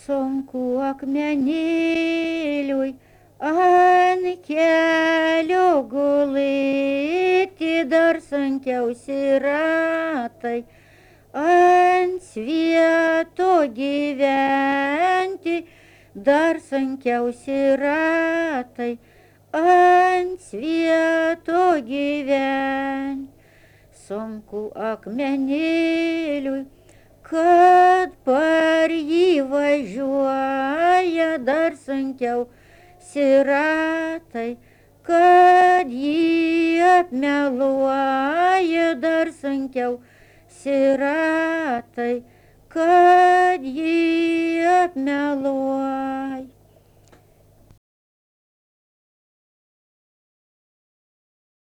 Sunku akmenėliui ant kelio gulėti, dar sunkiausi ratai ant svieto gyventi, dar sunkiausi ratai ant svieto gyventi. Sunku akmenėliui, kad per jį važiuoja, dar sunkiau siratai, kad jį apmeluoja, dar sunkiau siratai, kad jį apmeluoja.